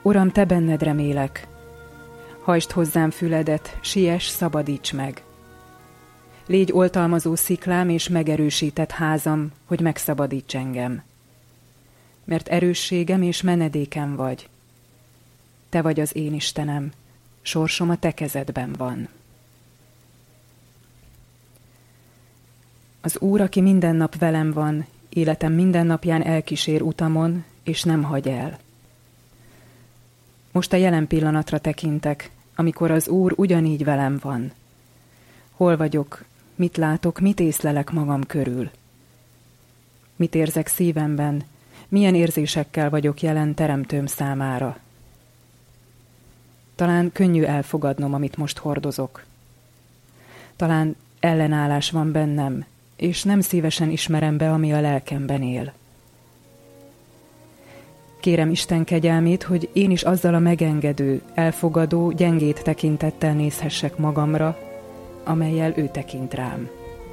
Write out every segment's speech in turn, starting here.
Uram, te benned remélek. Hajtsd hozzám füledet, siess, szabadíts meg. Légy oltalmazó sziklám és megerősített házam, hogy megszabadíts engem. Mert erősségem és menedékem vagy. Te vagy az én Istenem, sorsom a te kezedben van. Az Úr, aki minden nap velem van, életem minden napján elkísér utamon, és nem hagy el. Most a jelen pillanatra tekintek, amikor az Úr ugyanígy velem van. Hol vagyok, mit látok, mit észlelek magam körül? Mit érzek szívemben, milyen érzésekkel vagyok jelen Teremtőm számára? Talán könnyű elfogadnom, amit most hordozok. Talán ellenállás van bennem, és nem szívesen ismerem be, ami a lelkemben él. Kérem Isten kegyelmét, hogy én is azzal a megengedő, elfogadó, gyengét tekintettel nézhessek magamra, amellyel ő tekint rám.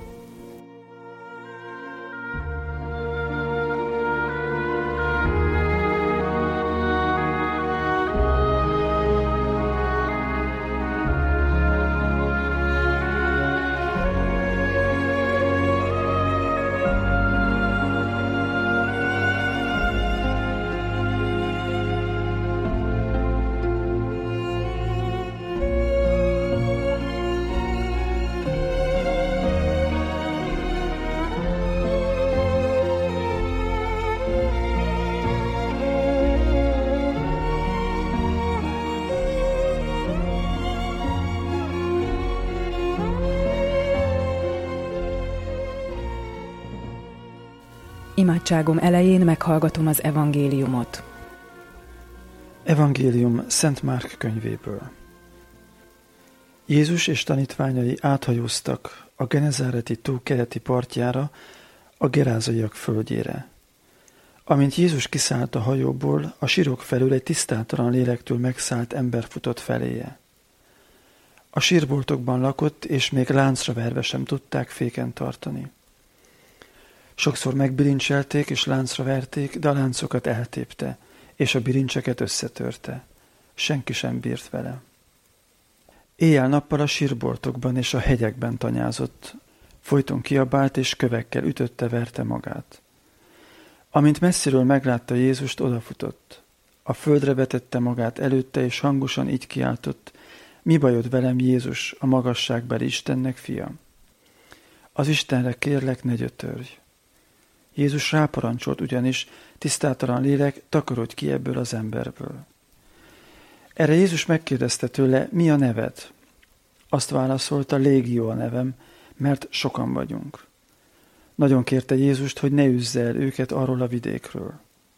Imádságom elején meghallgatom az evangéliumot. Evangélium Szent Márk könyvéből. Jézus és tanítványai áthajóztak a Genezáreti tó keleti partjára, a gerázaiak földjére. Amint Jézus kiszállt a hajóból, a sírok felül egy tisztátalan lélektől megszállt ember futott feléje. A sírboltokban lakott, és még láncra verve sem tudták féken tartani. Sokszor megbilincselték és láncra verték, de a láncokat eltépte, és a bilincseket összetörte. Senki sem bírt vele. Éjjel-nappal a sírboltokban és a hegyekben tanyázott, folyton kiabált és kövekkel ütötte-verte magát. Amint messziről meglátta Jézust, odafutott. A földre vetette magát előtte, és hangosan így kiáltott: mi bajod velem, Jézus, a magasságbeli Istennek fia? Az Istenre kérlek, ne gyötörj. Jézus ráparancsolt ugyanis: tisztátalan lélek, takarodj ki ebből az emberből. Erre Jézus megkérdezte tőle: mi a neved? Azt válaszolta: Légió a nevem, mert sokan vagyunk. Nagyon kérte Jézust, hogy ne üzze el őket arról a vidékről.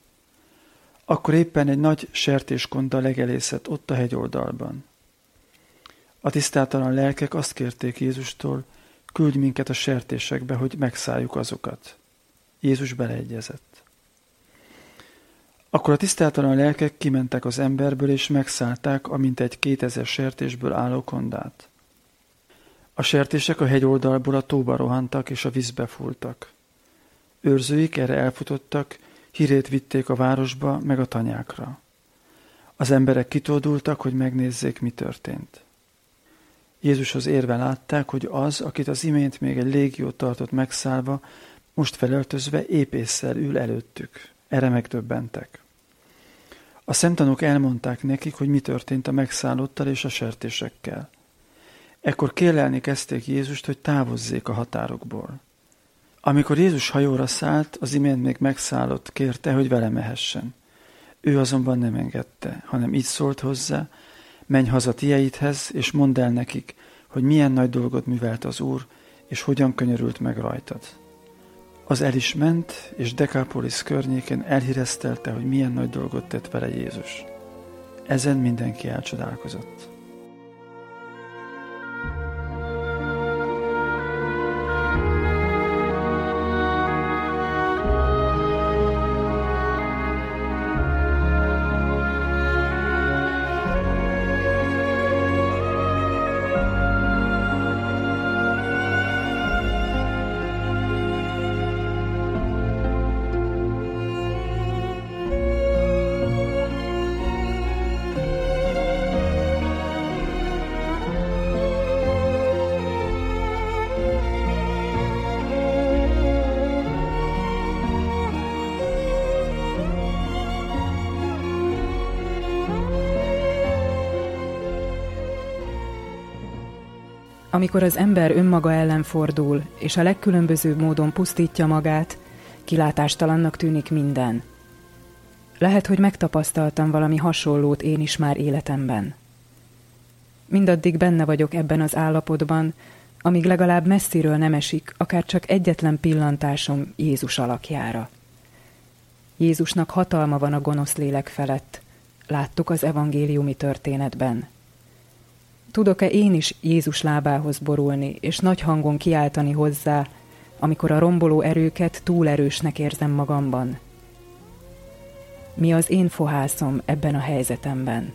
Akkor éppen egy nagy sertéskonda legelészett ott a hegyoldalban. A tisztátalan lelkek azt kérték Jézustól: küldj minket a sertésekbe, hogy megszálljuk azokat. Jézus beleegyezett. Akkor a tisztátalan lelkek kimentek az emberből, és megszállták a mintegy 2000 sertésből álló kondát. A sertések a hegyoldalból a tóba rohantak, és a vízbe fúltak. Őrzőik erre elfutottak, hírét vitték a városba, meg a tanyákra. Az emberek kitódultak, hogy megnézzék, mi történt. Jézushoz érve látták, hogy az, akit az imént még egy légió tartott megszállva, most felöltözve épp ésszel ül előttük. Erre megdöbbentek. A szemtanúk elmondták nekik, hogy mi történt a megszállottal és a sertésekkel. Ekkor kérlelni kezdték Jézust, hogy távozzék a határokból. Amikor Jézus hajóra szállt, az imént még megszállott kérte, hogy vele mehessen. Ő azonban nem engedte, hanem így szólt hozzá: menj haza tieidhez, és mondd el nekik, hogy milyen nagy dolgot művelt az Úr, és hogyan könyörült meg rajtad. Az el is ment, és Dekápolisz környékén elhíreztelte, hogy milyen nagy dolgot tett vele Jézus. Ezen mindenki elcsodálkozott. Amikor az ember önmaga ellen fordul, és a legkülönbözőbb módon pusztítja magát, kilátástalannak tűnik minden. Lehet, hogy megtapasztaltam valami hasonlót én is már életemben. Mindaddig benne vagyok ebben az állapotban, amíg legalább messziről nem esik, akár csak egyetlen pillantásom Jézus alakjára. Jézusnak hatalma van a gonosz lélek felett. Láttuk az evangéliumi történetben. Tudok-e én is Jézus lábához borulni, és nagy hangon kiáltani hozzá, amikor a romboló erőket túl erősnek érzem magamban? Mi az én fohászom ebben a helyzetemben?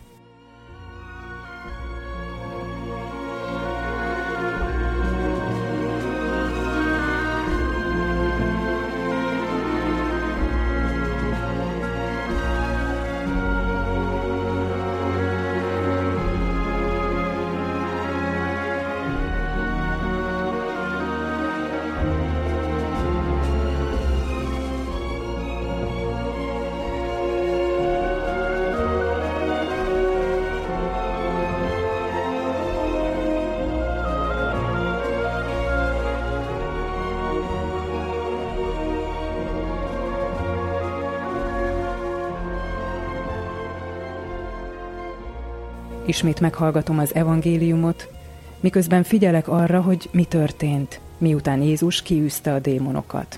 Ismét meghallgatom az evangéliumot, miközben figyelek arra, hogy mi történt, miután Jézus kiűzte a démonokat.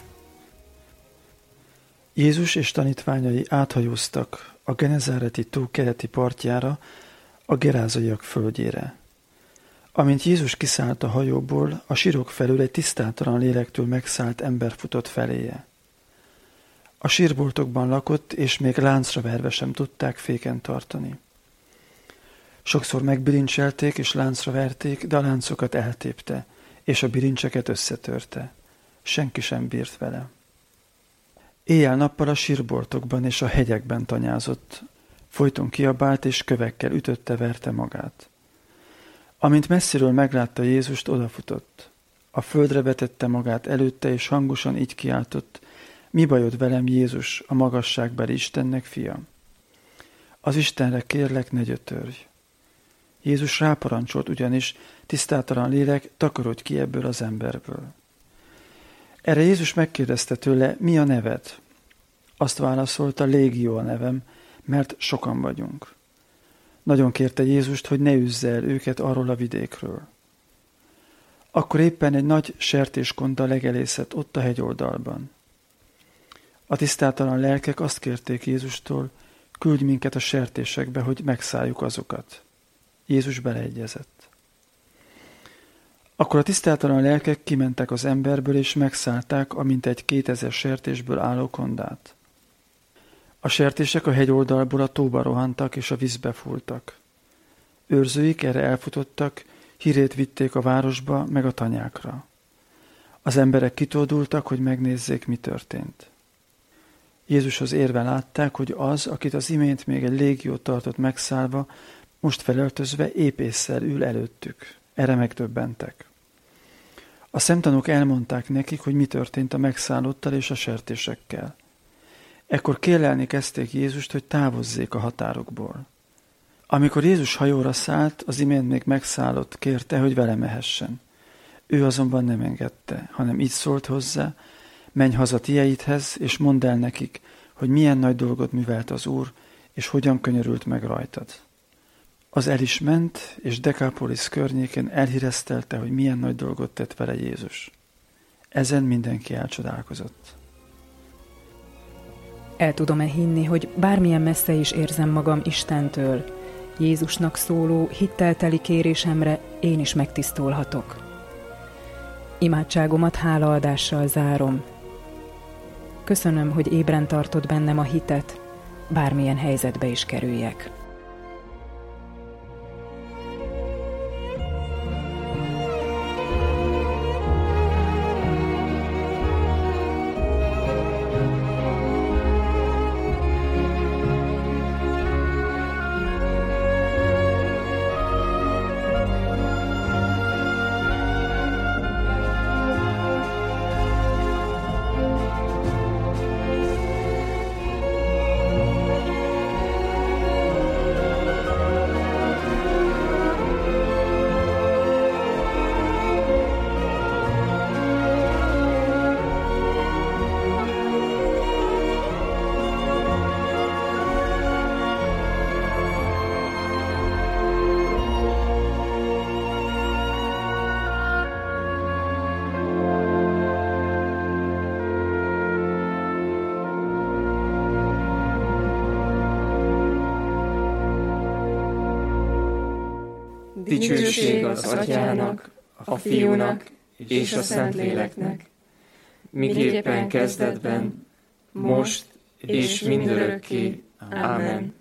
Jézus és tanítványai áthajóztak a Genezáreti tó keleti partjára, a gerázaiak földjére. Amint Jézus kiszállt a hajóból, a sírok felől egy tisztátalan lélektől megszállt ember futott feléje. A sírboltokban lakott, és még láncra verve sem tudták féken tartani. Sokszor megbilincselték és láncra verték, de a láncokat eltépte, és a bilincseket összetörte. Senki sem bírt vele. Éjjel-nappal a sírboltokban és a hegyekben tanyázott, folyton kiabált és kövekkel ütötte-verte magát. Amint messziről meglátta Jézust, odafutott. A földre vetette magát előtte, és hangosan így kiáltott: mi bajod velem, Jézus, a magasságbeli Istennek fia? Az Istenre kérlek, ne gyötörj. Jézus ráparancsolt ugyanis: tisztátalan lélek, takarodj ki ebből az emberből. Erre Jézus megkérdezte tőle: mi a neved? Azt válaszolta: Légió a nevem, mert sokan vagyunk. Nagyon kérte Jézust, hogy ne üzze el őket arról a vidékről. Akkor éppen egy nagy sertéskonda legelészett ott a hegyoldalban. A tisztátalan lelkek azt kérték Jézustól: küldj minket a sertésekbe, hogy megszálljuk azokat. Jézus beleegyezett. Akkor a tisztátalan lelkek kimentek az emberből, és megszállták a mintegy 2000 sertésből álló kondát. A sertések a hegyoldalból a tóba rohantak, és a vízbe fúltak. Őrzőik erre elfutottak, hírét vitték a városba, meg a tanyákra. Az emberek kitódultak, hogy megnézzék, mi történt. Jézushoz érve látták, hogy az, akit az imént még egy légió tartott megszállva, most felöltözve épp ésszel ül előttük. Erre megdöbbentek. A szemtanúk elmondták nekik, hogy mi történt a megszállottal és a sertésekkel. Ekkor kérlelni kezdték Jézust, hogy távozzék a határokból. Amikor Jézus hajóra szállt, az imént még megszállott kérte, hogy vele mehessen. Ő azonban nem engedte, hanem így szólt hozzá: menj haza tieidhez, és mondd el nekik, hogy milyen nagy dolgot művelt az Úr, és hogyan könyörült meg rajtad. Az el is ment, és Dekápolisz környékén elhíreztelte, hogy milyen nagy dolgot tett vele Jézus. Ezen mindenki elcsodálkozott. El tudom-e hinni, hogy bármilyen messze is érzem magam Istentől, Jézusnak szóló, hittelteli kérésemre én is megtisztulhatok. Imádságomat hálaadással zárom. Köszönöm, hogy ébren tartod bennem a hitet, bármilyen helyzetbe is kerüljek. Dicsőség az Atyának, a Fiúnak és a Szentléleknek, miképpen kezdetben, most és mindörökké. Ámen.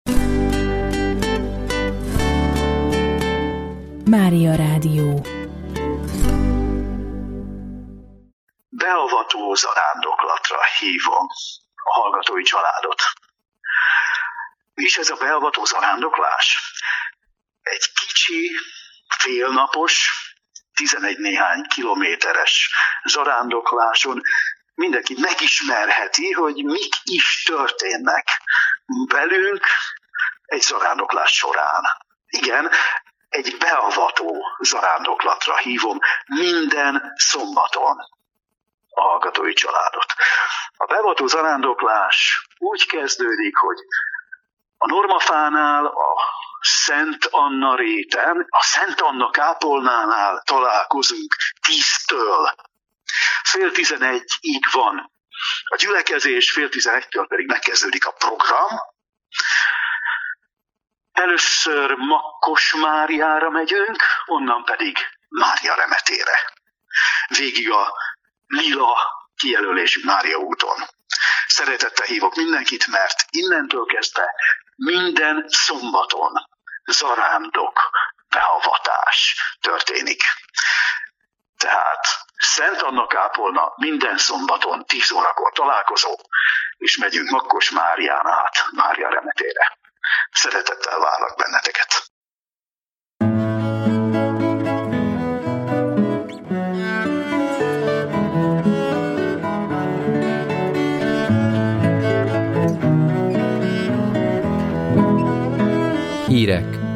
Mária Rádió. Beavató zarándoklatra hívom a hallgatói családot. Mi is ez a beavató zarándoklás? Egy kicsi, félnapos, 11 néhány kilométeres zarándokláson mindenki megismerheti, hogy mik is történnek velünk egy zarándoklás során. Igen, egy beavató zarándoklatra hívom minden szombaton a hallgatói családot. A beavató zarándoklás úgy kezdődik, hogy a Normafánál, a Szent Anna réten, a Szent Anna kápolnánál találkozunk 10-től. 10:30-ig van a gyülekezés, 10:30-től pedig megkezdődik a program. Először Makkos Máriára megyünk, onnan pedig Mária Remetére. Végig a lila kijelölésű Mária úton. Szeretettel hívok mindenkit, mert innentől kezdve minden szombaton zarándok beavatás történik. Tehát Szent Anna kápolna minden szombaton 10 órakor találkozó, és megyünk Makkos Márián át Mária Remetére. Szeretettel várlak benneteket! Hírek.